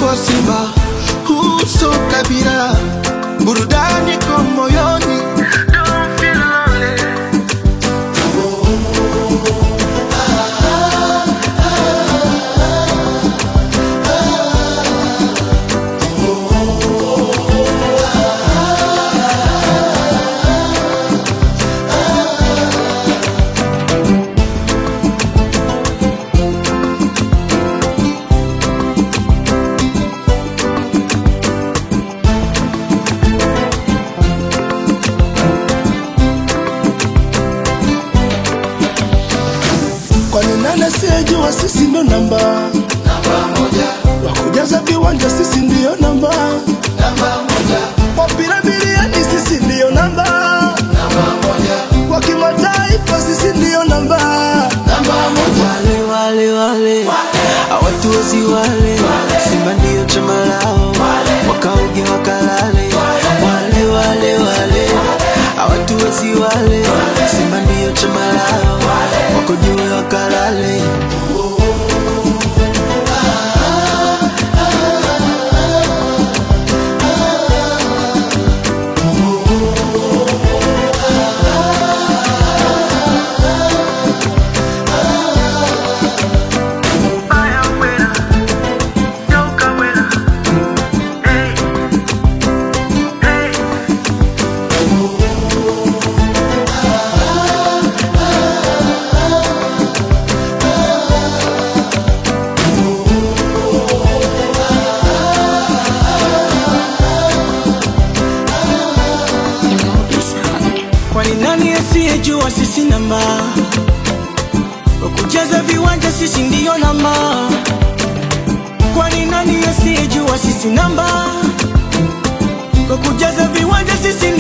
kwa Simba, uso kabila, burudani kwa moyoni. Don't feel lonely. Kwani nani asiyejua sisi ndo namba moja, wakujaza viwanja sisi ndio namba moja, wapira bilioni sisi ndio namba moja, kwa kimataifa sisi ndio namba moja. Wale hawatuwezi wale, Simba ndio chama lao, wakauge wakalale. Wale hawatuwezi wale, Simba ndio chama lao, wako juu wakalale. Kwani nani asiyejua sisi namba, wakujaza viwanja sisi ndio namba. Kwani nani asiyejua sisi namba, wakujaza viwanja sisi